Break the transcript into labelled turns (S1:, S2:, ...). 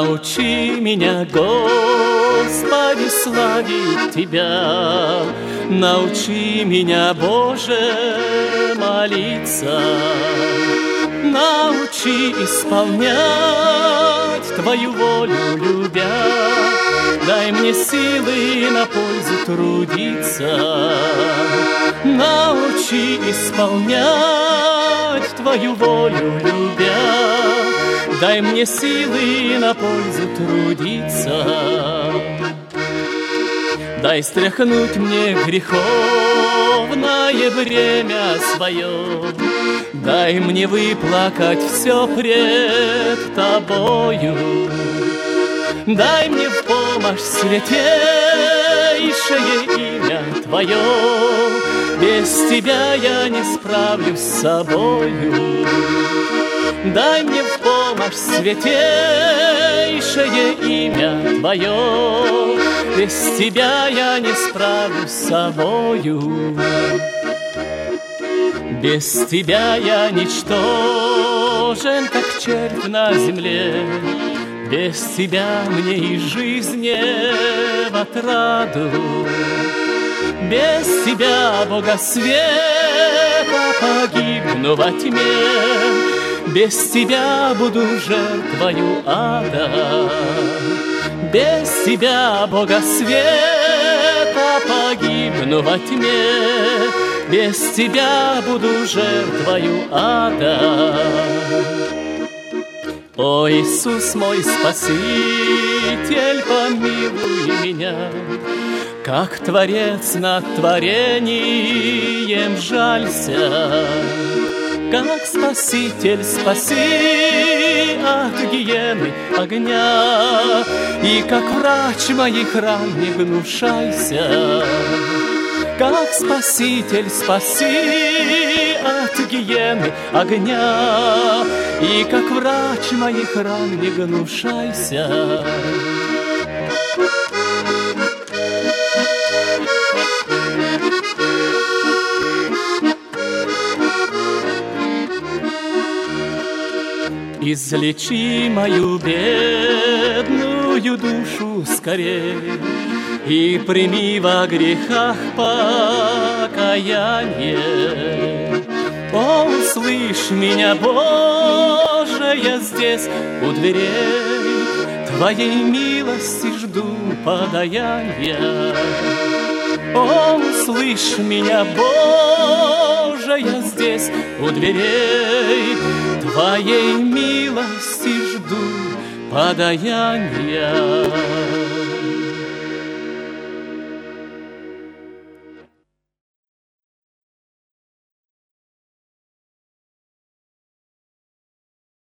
S1: Научи меня, Господи, славить Тебя. Научи меня, Боже, молиться. Научи исполнять Твою волю, любя. Дай мне силы на пользу трудиться. Научи исполнять Твою волю, любя. Дай мне силы на пользу трудиться. Дай стряхнуть мне греховное бремя свое. Дай мне выплакать все пред Тобою. Дай мне в помощь святейшее имя Твое. Без Тебя я не справлюсь с собою. Дай мне в помощь святейшее имя Твое. Без Тебя я не справлюсь с собою. Без Тебя я ничтожен, как червь на земле. Без Тебя мне и жизнь не в отраду. Без Тебя, Бога света, погибну во тьме. Без Тебя буду жертвою ада. Без Тебя, Бога света, погибну во тьме. Без Тебя буду жертвою ада. О, Иисус мой Спаситель, помилуй меня, как Творец над творением жалься. Как Спаситель спаси от гиены огня, и как врач моих ран не гнушайся. Как Спаситель спаси от гиены огня, и как врач моих ран не гнушайся. Излечи мою бедную душу скорей и прими во грехах покаяние. О, услышь меня, Боже, я здесь у дверей, Твоей милости жду подаяния. О, услышь меня, Боже, я здесь у дверей, Твоей милости жду подаяния.